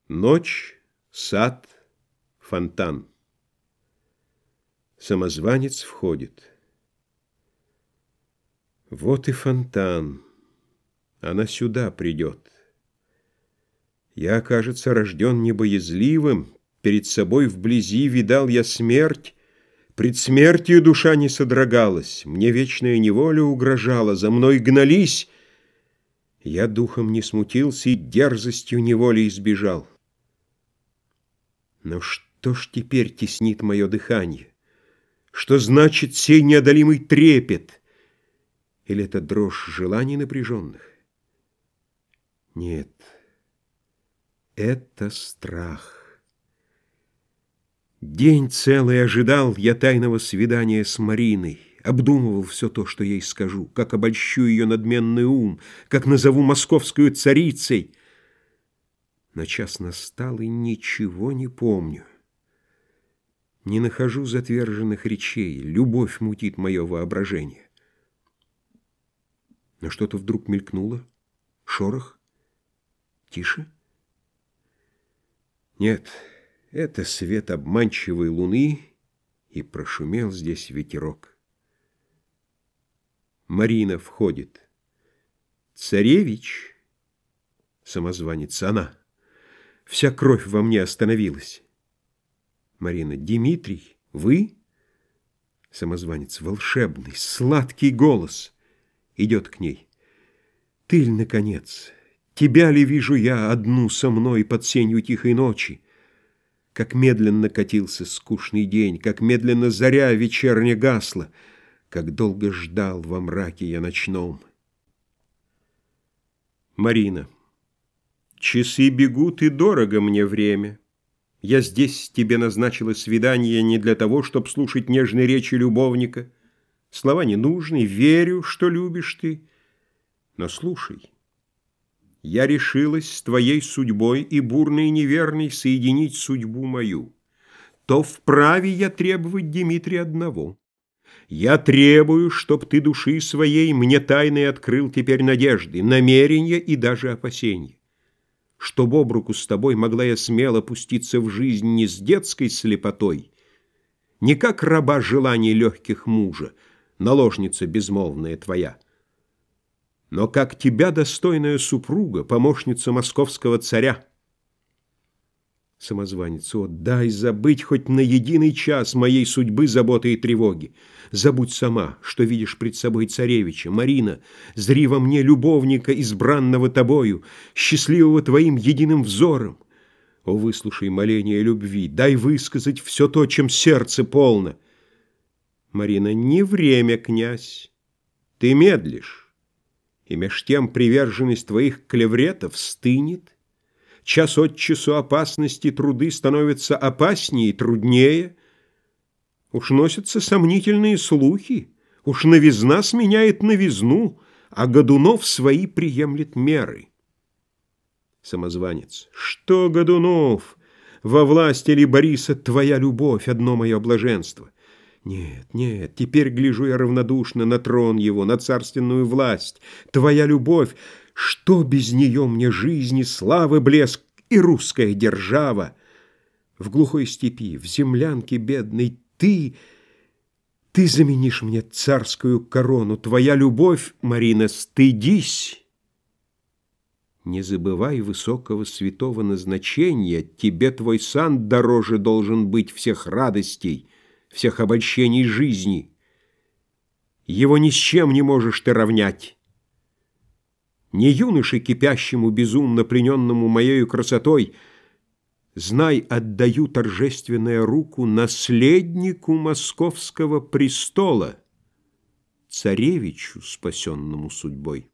Ночь, сад, фонтан. Самозванец входит. Вот и фонтан. Она сюда придет. Я, кажется, рожден небоязливым. Перед собой вблизи видал я смерть. Пред смертью душа не содрогалась. Мне вечная неволя угрожала. За мной гнались. Я духом не смутился и дерзостью неволи избежал. Но что ж теперь теснит мое дыхание? Что значит сей неодолимый трепет? Или это дрожь желаний напряженных? Нет, это страх. День целый ожидал я тайного свидания с Мариной, обдумывал все то, что ей скажу, как обольщу ее надменный ум, как назову московскую царицей. Но час настал, и ничего не помню. Не нахожу затверженных речей, любовь мутит мое воображение. Но что-то вдруг мелькнуло, шорох, тише. Нет, это свет обманчивой луны, и прошумел здесь ветерок. Марина входит. «Царевич!» Самозванец, она. Вся кровь во мне остановилась. Марина. «Дмитрий, вы?» Самозванец. Волшебный, сладкий голос. Идет к ней. «Ты ль, наконец? Тебя ли вижу я одну со мной под сенью тихой ночи? Как медленно катился скучный день, как медленно заря вечерня гасла, как долго ждал во мраке я ночном». Марина. «Часы бегут, и дорого мне время. Я здесь тебе назначила свидание не для того, чтоб слушать нежные речи любовника. Слова не нужны, верю, что любишь ты. Но слушай, я решилась с твоей судьбой и бурной и неверной соединить судьбу мою. То вправе я требовать, Дмитрий, одного. Я требую, чтоб ты души своей мне тайной открыл теперь надежды, намерения и даже опасения. Чтоб об руку с тобой могла я смело пуститься в жизнь не с детской слепотой, не как раба желаний легких мужа, наложница безмолвная твоя, но как тебя достойная супруга, помощница московского царя». Самозванец. «О, дай забыть хоть на единый час моей судьбы, заботы и тревоги. Забудь сама, что видишь пред собой царевича. Марина, зри во мне любовника, избранного тобою, счастливого твоим единым взором. О, выслушай моление любви, дай высказать все то, чем сердце полно». Марина. «Не время, князь, ты медлишь, и меж тем приверженность твоих клевретов стынет. Час от часу опасности труды становятся опаснее и труднее. Уж носятся сомнительные слухи, уж новизна сменяет новизну, а Годунов свои приемлет меры». Самозванец. «Что Годунов? Во власти ли Бориса твоя любовь, одно мое блаженство? Нет, нет, теперь гляжу я равнодушно на трон его, на царственную власть. Твоя любовь, что без нее мне жизни, славы, блеск и русская держава? В глухой степи, в землянке бедной ты заменишь мне царскую корону. Твоя любовь, Марина, стыдись. Не забывай высокого святого назначения. Тебе твой сан дороже должен быть всех радостей, всех обольщений жизни. Его ни с чем не можешь ты равнять. Не юноше, кипящему, безумно плененному моею красотой, знай, отдаю торжественную руку наследнику московского престола, царевичу, спасенному судьбой».